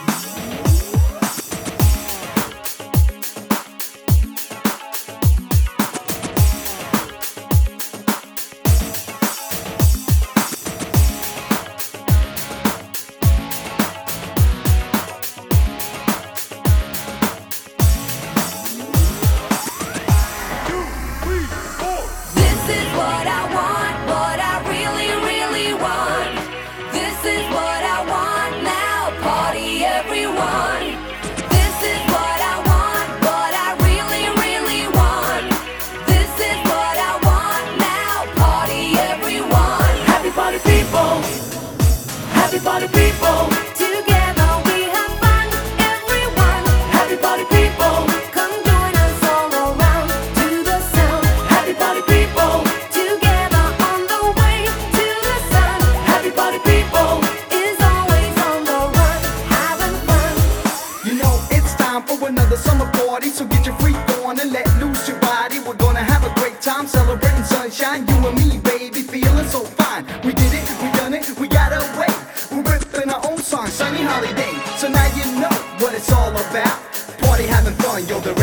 Party people, together we have fun. Everyone, happy party people, come join us all around to the sound. Happy party people, together on the way to the sun. Happy party people is always on the run, having fun. You know it's time for another summer party, so get your freak on and let loose your body. We're gonna have a great time celebrating sunshine. You and me, baby, feeling so fine. We did it, we done it, we got away. We're ripping our own song, sunny holiday. So now you know what it's all about. Party, having fun, yo, the